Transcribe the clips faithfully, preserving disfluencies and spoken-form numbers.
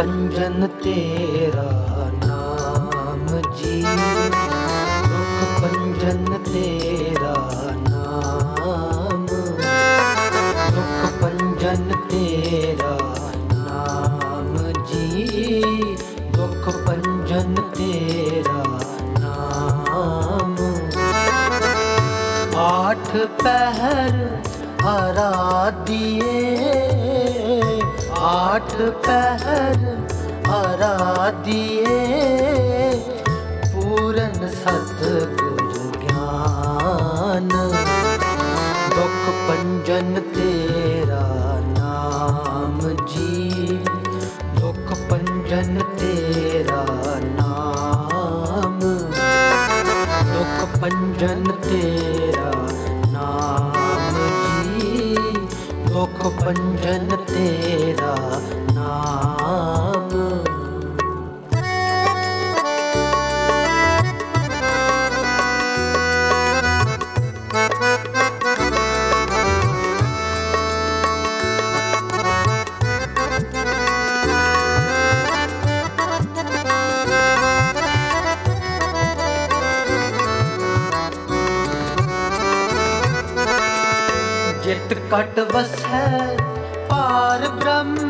पंजन तेरा नाम जी, दुख पंजन तेरा नाम, दुख पंजन तेरा नाम जी, दुख पंजन तेरा नाम। आठ पहर आराधिए, आठ पहर आराधिए, पूरन सतगुर ज्ञान, दुख पंजन तेरा नाम जी, दुख पंजन तेरा नाम, दुख पंजन तेरा नाम जी, दुख पंजन तेरा नाम। जित कट वसै पार ब्रह्म,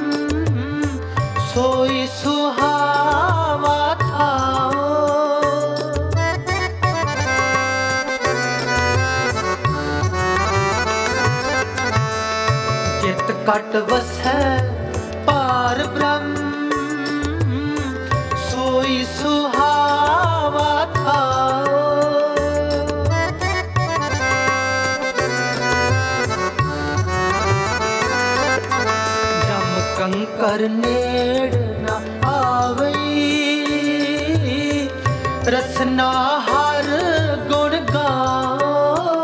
सोई सुहावा थाओ। जित कट वसै पार ब्रह्म, सोई सुहावा थाओ। कंकर नेड़ न आवई, रसना हर गुण गाओ।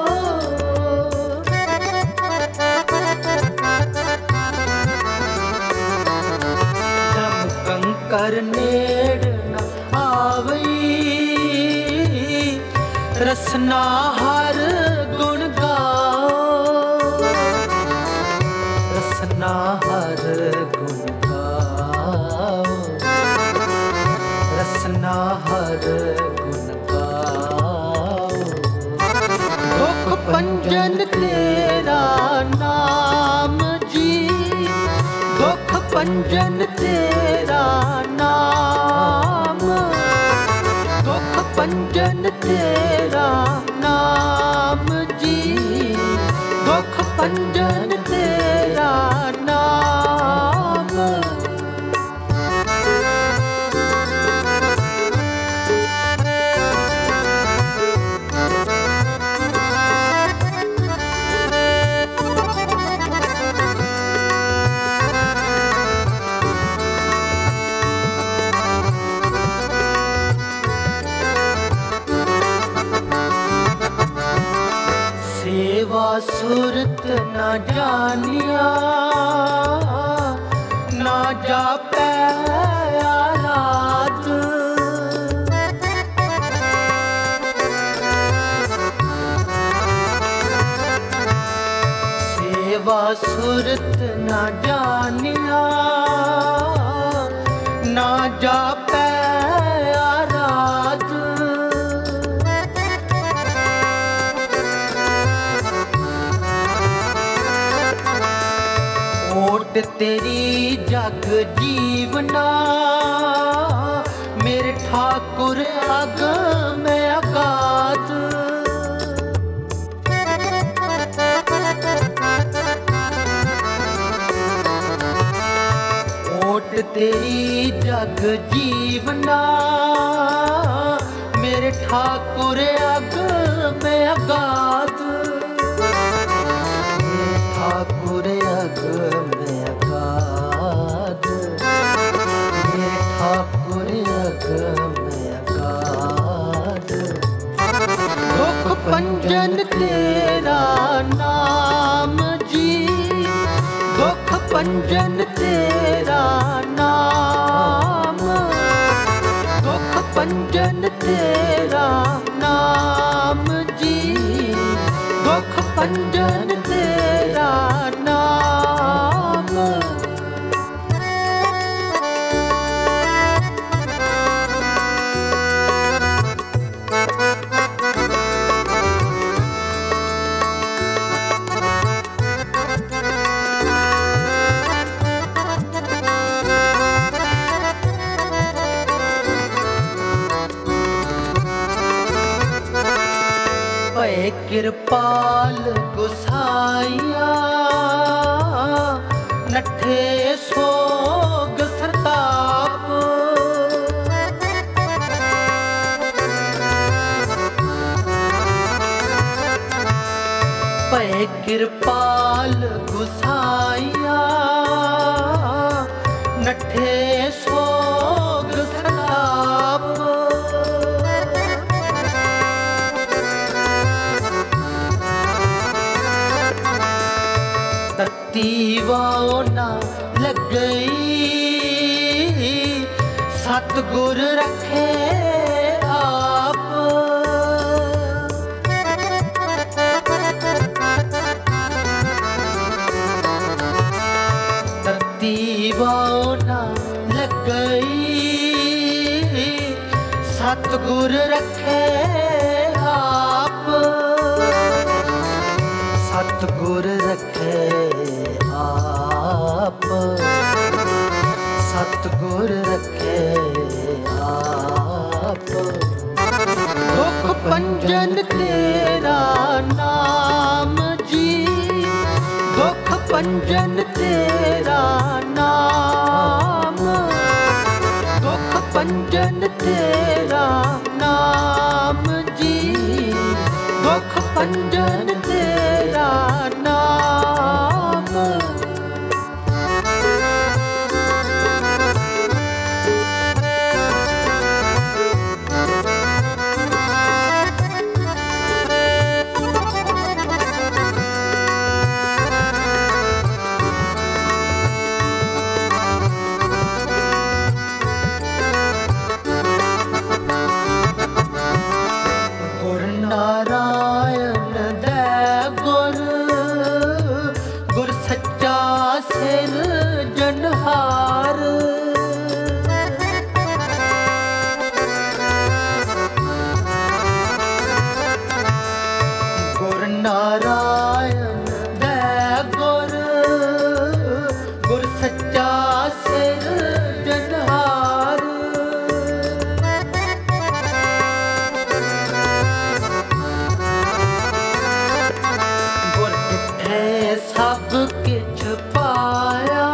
जब कंकर नेड़ न आवई, रसना हर गुण गाओ। रसना हर गुण गाओ, रसना हर गुण गाओ। दुख पंजन तेरा नाम जी, दुख पंजन तेरा नाम, दुख पंजन तेरा नाम जी, दुख पंजन तेरा नाम। सेवा सुरत न जानिया, ना जापै आराध। सेवा सुरत न जानिया, ना जापै आराध। ओट तेरी जग जीवना, मेरे ठाकुर अगम अगाध। ओट तेरी जग जीवना, मेरे ठाकुर अगम अगाध। ठाकुर अगम अगाध, मेरे ठाकुर अगम अगाध। दुख पंजन तेरा नाम जी, दुख पंजन तेरा नाम, दुख पंजन तेरा नाम जी, दुख पंजन तेरा नाम। ਭਏ ਕਿਰਪਾਲ ਗੁਸਾਈਆ ਨੱਠੇ ਸੋਗ ਸਰਤਾਪ ਭਏ ਕਿਰਪਾਲ ਗੁਸਾਈਆ ਨੱਠੇ ਸੋਗ ਸਰਤਾਪ ਤਤੀ ਵਾਉ ਨਾ ਲੱਗਈ ਸਤਿਗੁਰ ਰੱਖੇ ਆਪ ਤਤੀ ਵਾਉ ਨਾ ਲੱਗਈ ਸਤਿਗੁਰ ਰੱਖੇ ਆਪ ਸਤਿਗੁਰ ਰੱਖੇ ਆਪ ਸਤਿਗੁਰ ਰੱਖੇ ਆਪ ਦੁਖ ਭੰਜਨ ਤੇਰਾ ਨਾਮ ਜੀ ਦੁਖ ਭੰਜਨ ਤੇਰਾ ਨਾਮ ਦੁਖ ਭੰਜਨ ਤੇਰਾ ਨਾਮ ਜੀ ਦੁਖ ਭੰਜਨ ਤੇਰਾ ਨਾਮ ਗੁਰ ਨਾਰਾਇਣ ਦੈ ਗੁਰ ਗੁਰ ਸੱਚਾ ਸਿਰਜਣਹਾਰ ਗੁਰ ਨਾਰਾਇਣ ਦੈ ਗੁਰ ਗੁਰ ਸੱਚਾ ਸਿਰਜਣਹਾਰ ਗੁਰ ਡਿਠੇ ਸਭ ਕਿਛ ਪਾਇਆ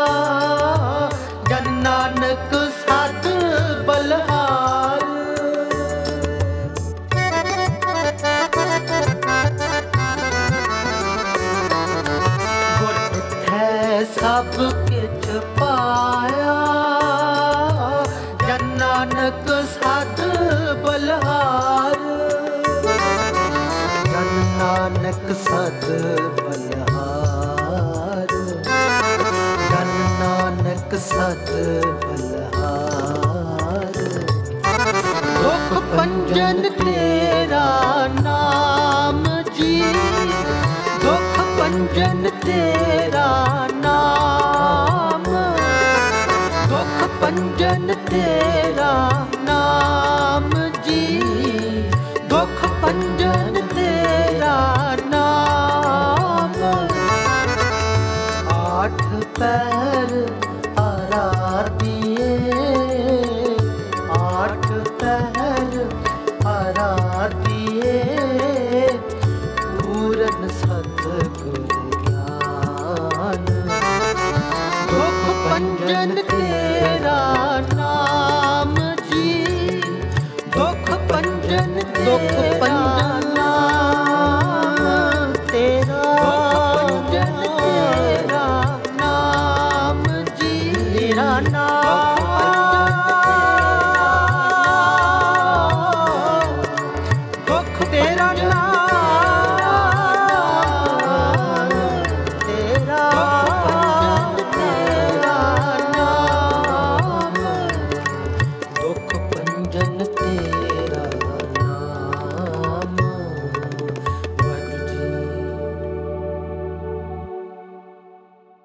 ਜਨ ਨਾਨਕ ਸਦ ਬਲਹਾਰ ਗੁਰ ਡਿਠੇ ਸਭ ਕਿਛ ਪਾਇਆ ਜਨ ਨਾਨਕ ਸਦ ਬਲਹਾਰ ਜਨ ਨਾਨਕ ਸਦ ਬਲਹਾਰ ਜਨ ਨਾਨਕ ਸਦ ਬਲਹਾਰ ਦੁਖ ਭੰਜਨ ਤੇਰਾ ਨਾਮ ਜੀ ਦੁਖ ਭੰਜਨ ਤੇਰਾ ਨਾਮ ਦੁਖ ਭੰਜਨ ਤੇਰਾ ਨਾਮ ਜੀ ਦੁਖ ਭੰਜਨ ਤੇਰਾ ਨਾਮ ਆਠ ਪੈਰ ਆਰਾਧੀਏ ਆਠ ਪੈਰ ਆਰਾਧੀਏ ਪੂਰਨ ਸਤਿਗੁਰ ਗਿਆਨ ਦੁਖ ਭੰਜਨ ਤੇਰਾ ਨਾਮ ਜੀ ਦੁਖ ਭੰਜਨ ਦੁਖ ਭੰਜਨ